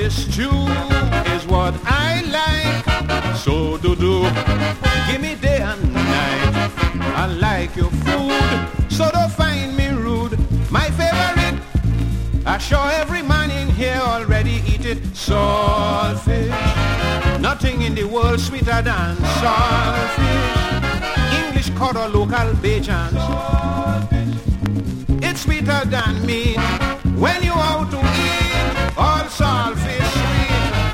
Saltfish stew is what I like. So do. Give me day and night. I like your food, so don't find me rude. My favorite, I sure every man in here already eat it. Saltfish, nothing in the world sweeter than saltfish. English cod or local Bajans, it's sweeter than meat. When you out to eat, all saltfish sweet.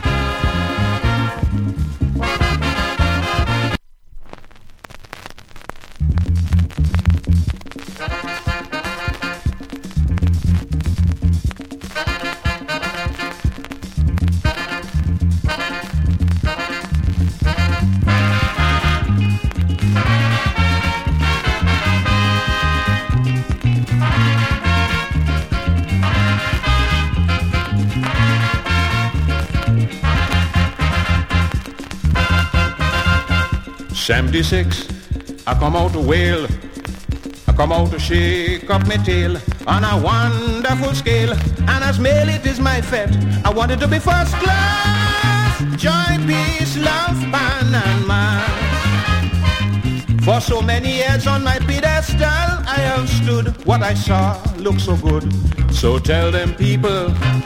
'76, I come out to wail, I come out to shake up my tail on a wonderful scale, and as mail it is my fete. I want it to be first class, joy, peace, love, pan and man. For so many years on my pedestal, I have stood. What I saw looked so good. So tell them people,